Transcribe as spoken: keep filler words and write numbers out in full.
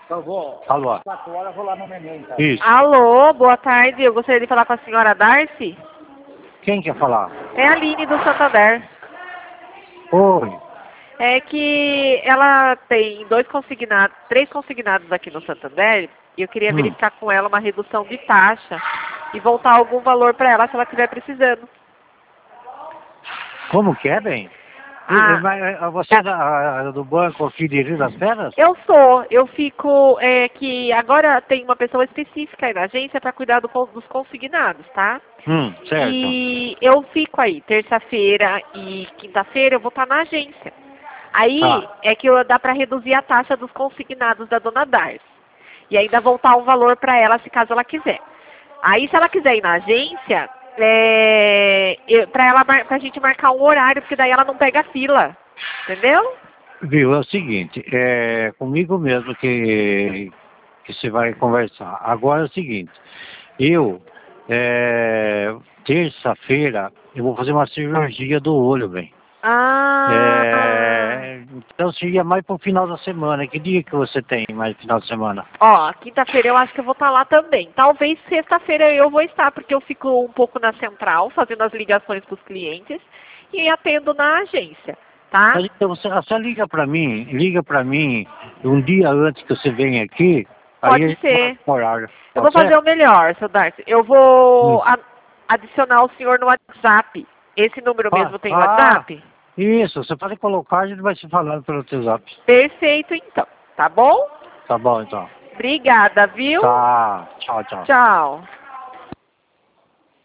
Eu vou. Alô. quatro horas eu vou lá no neném, então. Isso. Alô, boa tarde. Eu gostaria de falar com a senhora Darcy. Quem quer falar? É a Aline do Santander. Oi. É que ela tem dois consignados, três consignados aqui no Santander. E eu queria Hum. verificar com ela uma redução de taxa e voltar algum valor para ela se ela estiver precisando. Como que é, bem? Ah. E- mas, eh, Você é da, do Banco Fideliz das Feras? Eu sou, eu fico, é que agora tem uma pessoa específica aí na agência para cuidar do, con- dos consignados, tá? Hum, certo. E eu fico aí, terça-feira e quinta-feira eu vou estar na agência. Aí Tá. é que eu- dá para reduzir a taxa dos consignados da dona Darcy. E ainda voltar um valor para ela, se caso ela quiser. Aí se ela quiser ir na agência, é, para ela, pra gente marcar um horário, porque daí ela não pega fila, entendeu? Viu, é o seguinte, é comigo mesmo que, que você vai conversar. Agora é o seguinte, eu, é, terça-feira, eu vou fazer uma cirurgia do olho, bem. Ah, É, então seria mais pro final da semana. Que dia que você tem mais no final de semana? ó, quinta-feira eu acho que eu vou estar lá também. Talvez sexta-feira eu vou estar, porque eu fico um pouco na central, fazendo as ligações para os clientes e atendo na agência, tá? Mas então você, você liga pra mim, liga pra mim um dia antes que você venha aqui, Pode aí a gente ser. marca o horário. Eu Tá vou fazer certo? o melhor, seu Darcy. Eu vou Hum. a- adicionar o senhor no WhatsApp. Esse número Ah, mesmo tem ah, WhatsApp? Isso, você pode colocar, a gente vai se falando pelo WhatsApp. Perfeito, então. Tá bom? Tá bom, então. Obrigada, viu? Tá, tchau, tchau. Tchau.